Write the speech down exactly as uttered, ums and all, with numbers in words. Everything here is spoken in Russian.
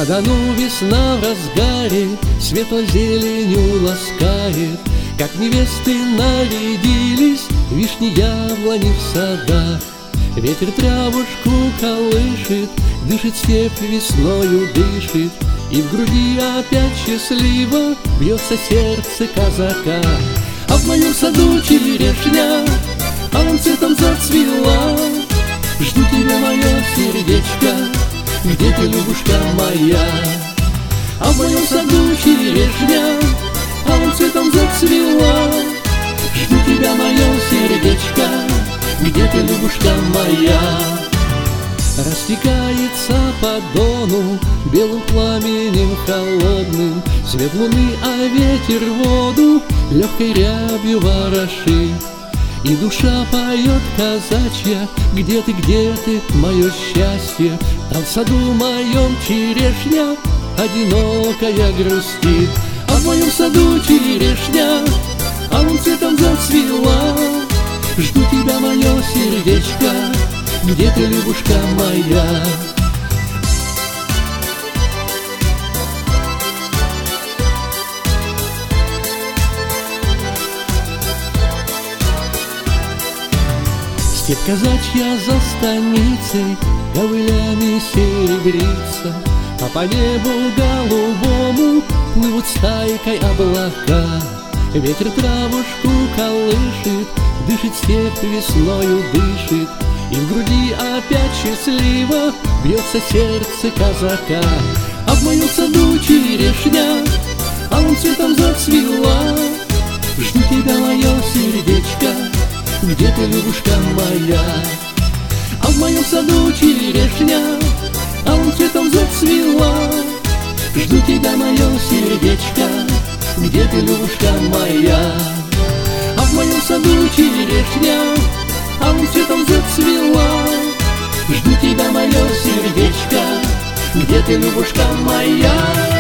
году весна в разгаре светло-зеленью ласкает, как невесты нарядились вишни, яблони в садах. Ветер травушку колышет, дышит степь, весною дышит, и в груди опять счастливо бьется сердце казака. А в моем саду черешня алым цветом зацвела. Жду тебя, мое сердечко, где ты, любушка моя? А в моем саду черешня алым цветом зацвела. Жду тебя, мое сердечко, где ты, любушка моя? Растекается по дону белым пламенем холодным свет луны, а ветер воду легкой рябью ворошит. И душа поет казачья: где ты, где ты, мое счастье? Там в саду моем черешня одинокая грустит. А в моем саду черешня алым цветом зацвела. Жду тебя, мое сердечко, где ты, любушка моя? Степь казачья за станицей ковылями серебрится, а по небу голубому плывут стайкой облака. Ветер травушку колышет, дышит степь, весною дышит, и в груди опять счастливо бьется сердце казака. А в моем саду черешня алым цветом зацвела. Жду тебя, мое сердечко, где ты, любушка моя? А в моем саду черешня алым цветом зацвела. Жду тебя, мое сердечко, где ты, любушка моя? А в моем саду черешня алым цветом зацвела. Жду тебя, мое сердечко, где ты, любушка моя?